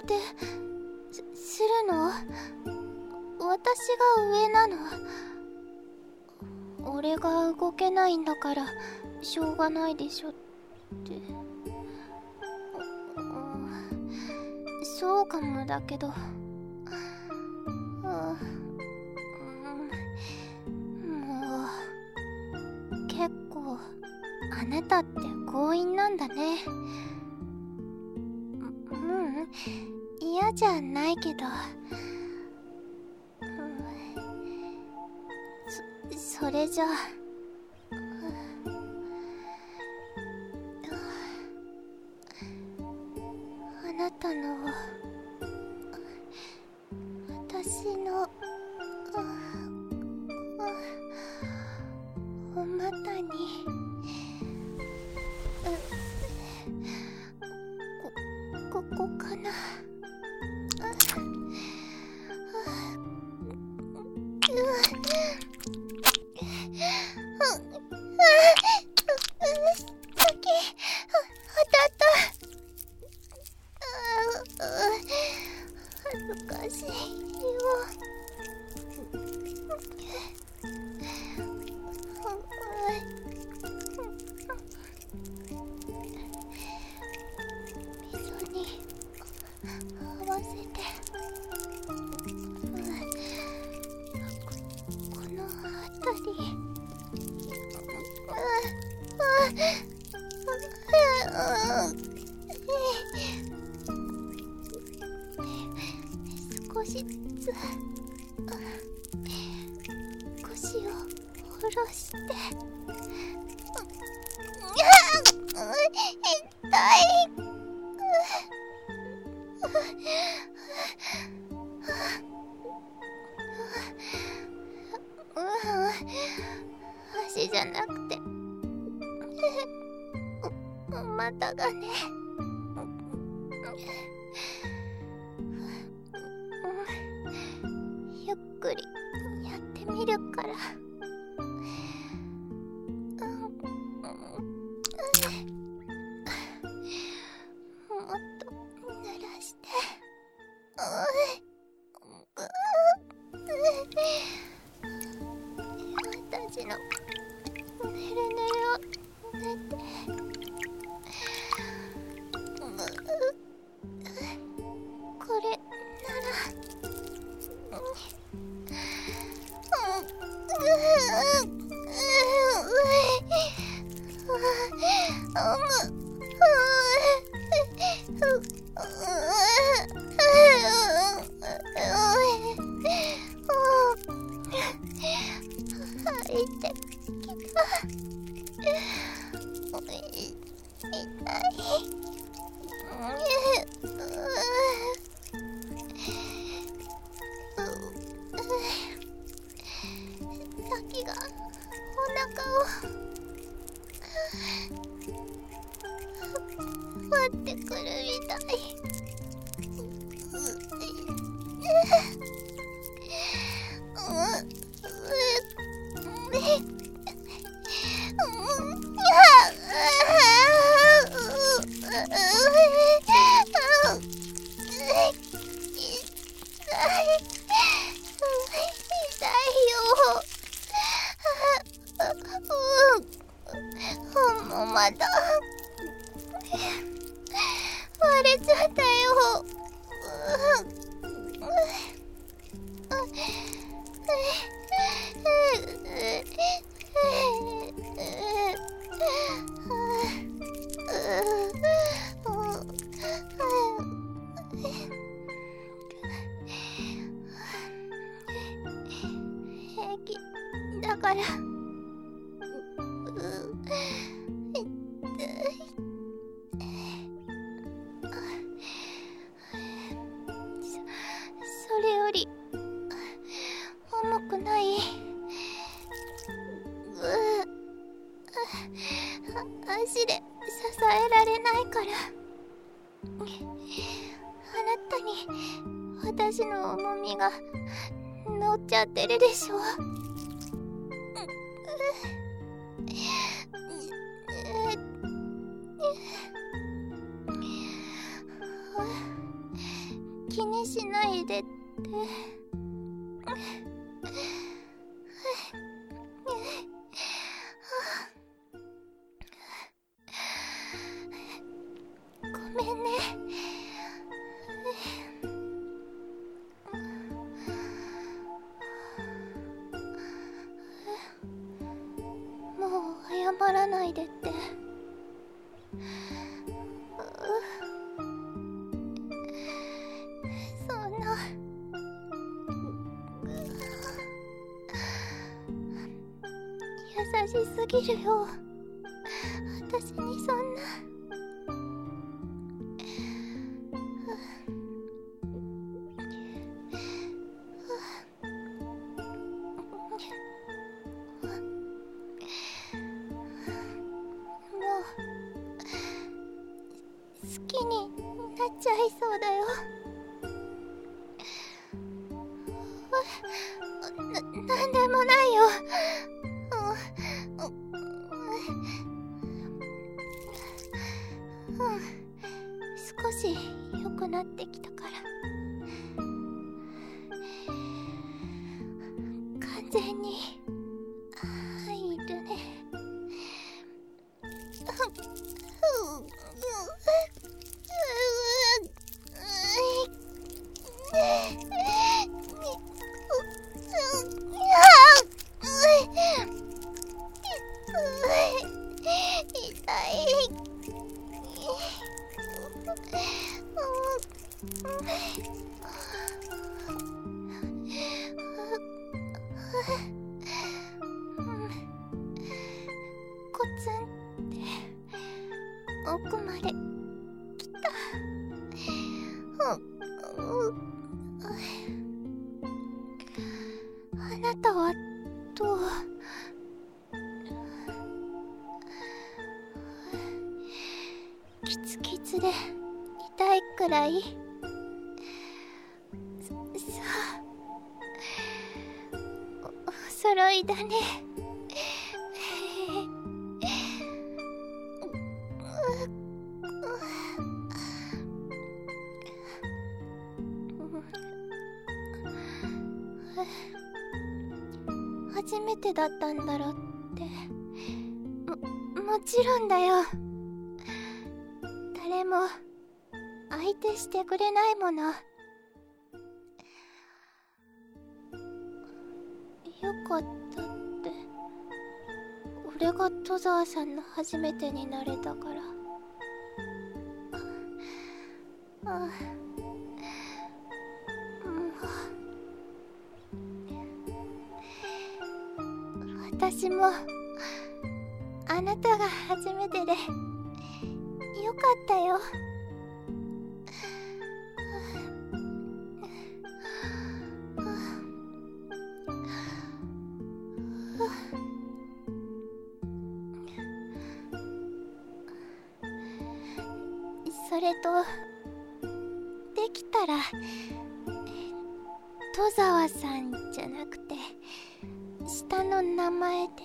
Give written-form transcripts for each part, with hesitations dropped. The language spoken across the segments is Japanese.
ってするの？私が上なの？俺が動けないんだからしょうがないでしょって。そうかもだけど、もう結構あなたって強引なんだね。嫌じゃないけど、それじゃあなたの私のお股にここかな。少しずつ腰を下ろして、痛い。足じゃなくて股がね。ゆっくりやってみるから。もっと濡らして。私のぬるぬるを寝て。これなら入ってきた。痛い。先がお腹を割ってくるみたい。もうまた割れちゃったよ。平気だから。それより重くない？足で支えられないから。あなたに私の重みが乗っちゃってるでしょ。 気にしないでって。ごめんね。もう謝らないでって。そんな。優しすぎるよ、私にそんな。好きになっちゃいそうだよ。なんでもないよ。少し良くなってきたから。完全に入るね。コツンって奥まで来た。あなたはどう？キツキツで痛いくらい？さあ、お揃いだね。初めてだったんだろって。もちろんだよ。誰も相手してくれないもの。よかったって。俺が戸沢さんの初めてになれたから。私もあなたが初めてでよかったよ。それとできたら戸沢さんじゃなくて下の名前で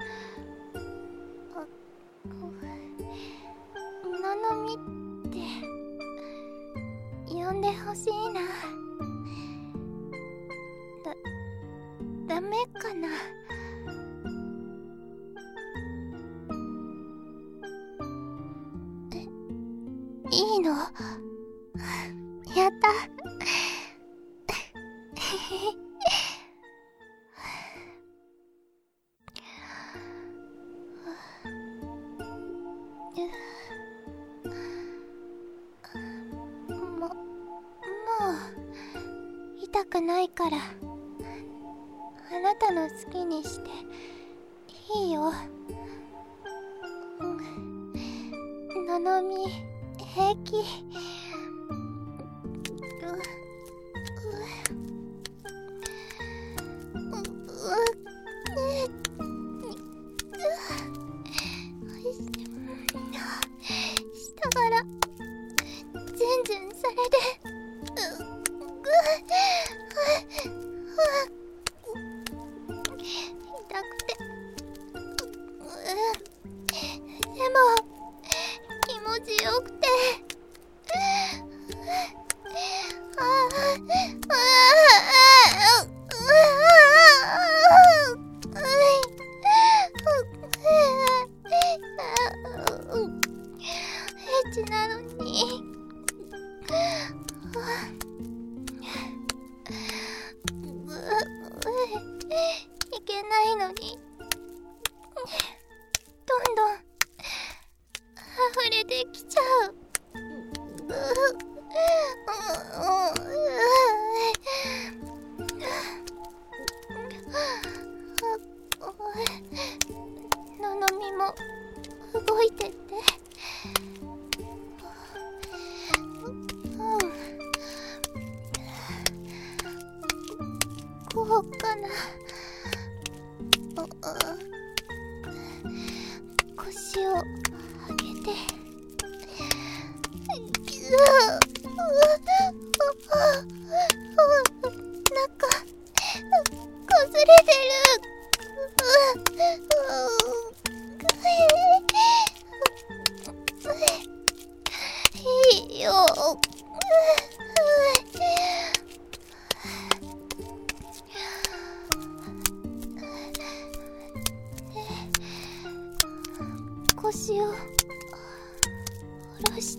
ののみって呼んでほしいな。ダメかな。いいの？やった。もう痛くないからあなたの好きにしていいよ。ののみ平気。下からジュンジュンされて痛くてでも気持ちよくてちなのに。いけないのに、どんどん溢れてきちゃう。ののみも動いてって。こうかな。腰を上げて。なんか崩れてる。いいよ。腰を下ろして。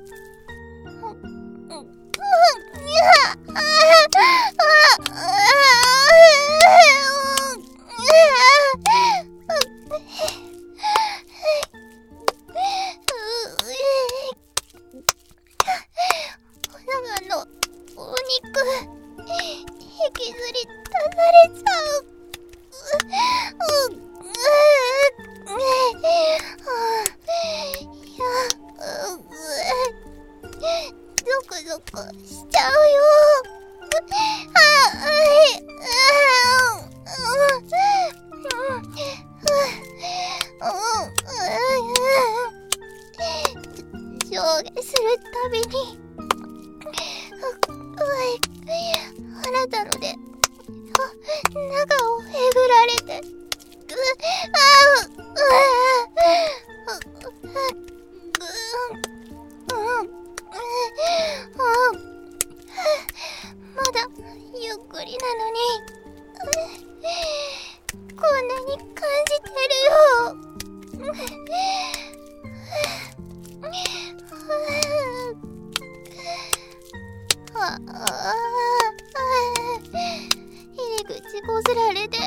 お肉引きずり出されちゃう。ゾクゾクしちゃうよ。上下するたびにあなたので中をえぐられて、まだゆっくりなのにこんなに感じてるよ。入り口こすられて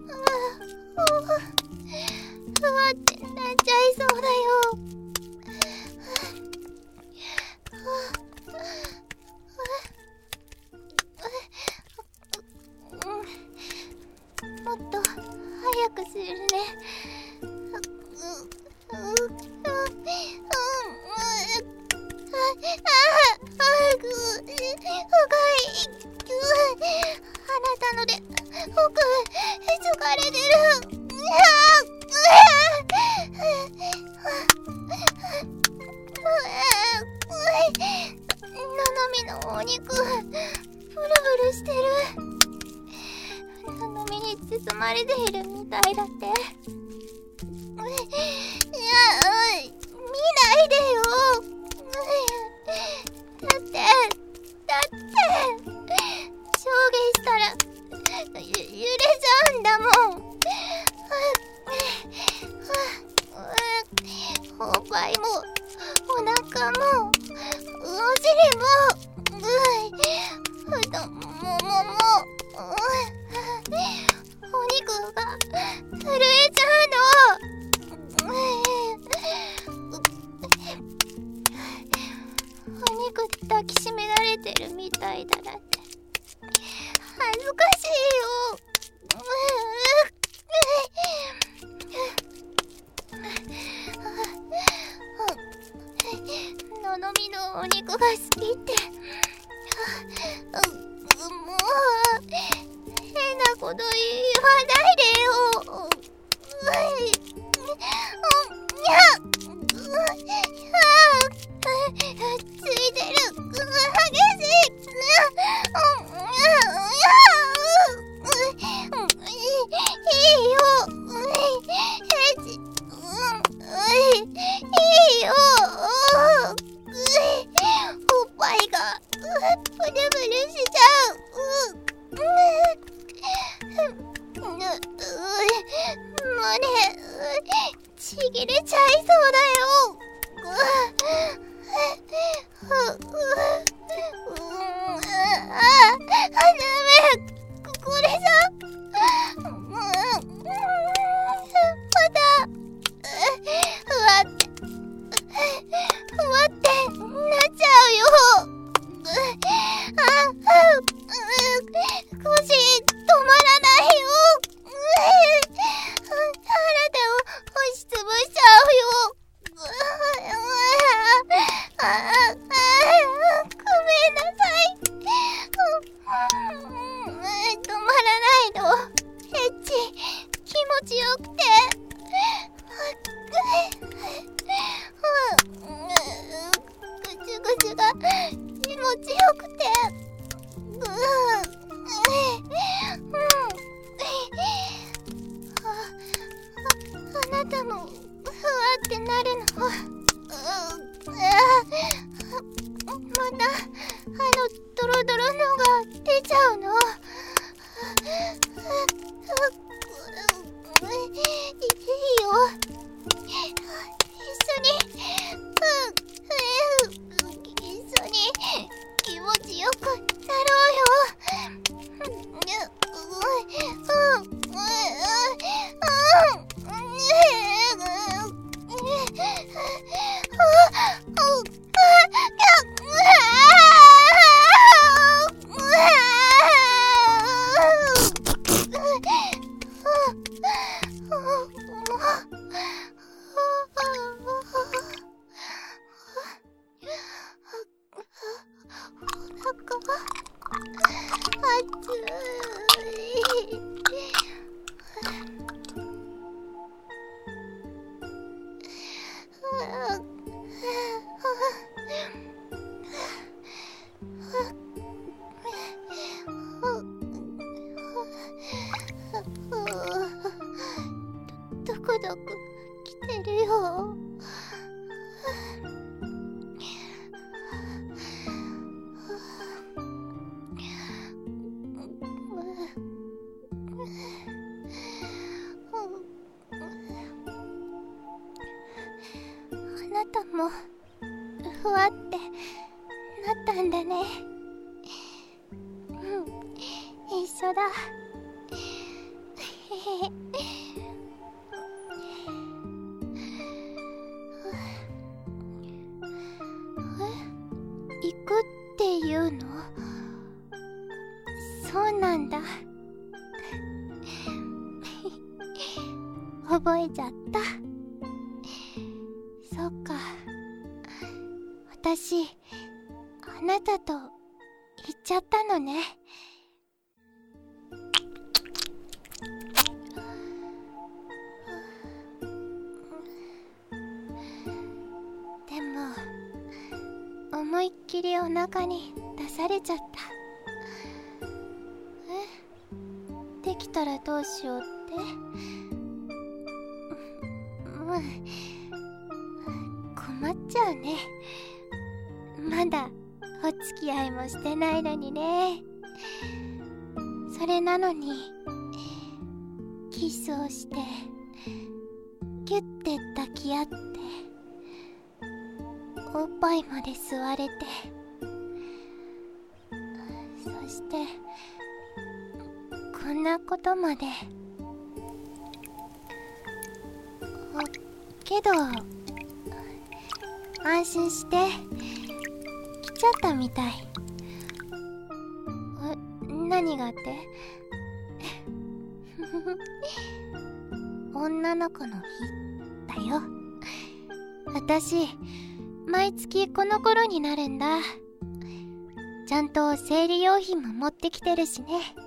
ふわってなっちゃいそうだよ。もっと早くするね。あなたので僕疲れてる。ののみのお肉ブルブルしてる。ののみに包まれているみたいだって。見ないでよ。だって証言したら揺れちゃうんだもん。おっぱいもお腹もお尻も太もももお肉が震えちゃうの。お肉抱きしめられてるみたいだなんて恥ずかしいよ。ののみのお肉が好きってもう変なこと言わないでよ。ついてる。激しい。いいよ。いいよ。おっぱいがブルブルしちゃう。胸ちぎれちゃいそうだよ。 なたもふわってなるの？またドロドロのが出ちゃうの？いいよ、一緒に気持ちよくなろうよ。ドクドク来てるよ。あなたもふわってなったんだね。一緒だ。行くっていうの？そうなんだ。覚えちゃった。そっか。私、あなたと行っちゃったのね。でも、思いっきりお腹に出されちゃった。できたらどうしようって？困っちゃうね。まだお付き合いもしてないのにね。それなのにキスをしてギュッて抱き合っておっぱいまで吸われて、そしてこんなことまで。けど安心して来ちゃったみたい。何がって？女の子の日だよ。私毎月この頃になるんだ。ちゃんと生理用品も持ってきてるしね。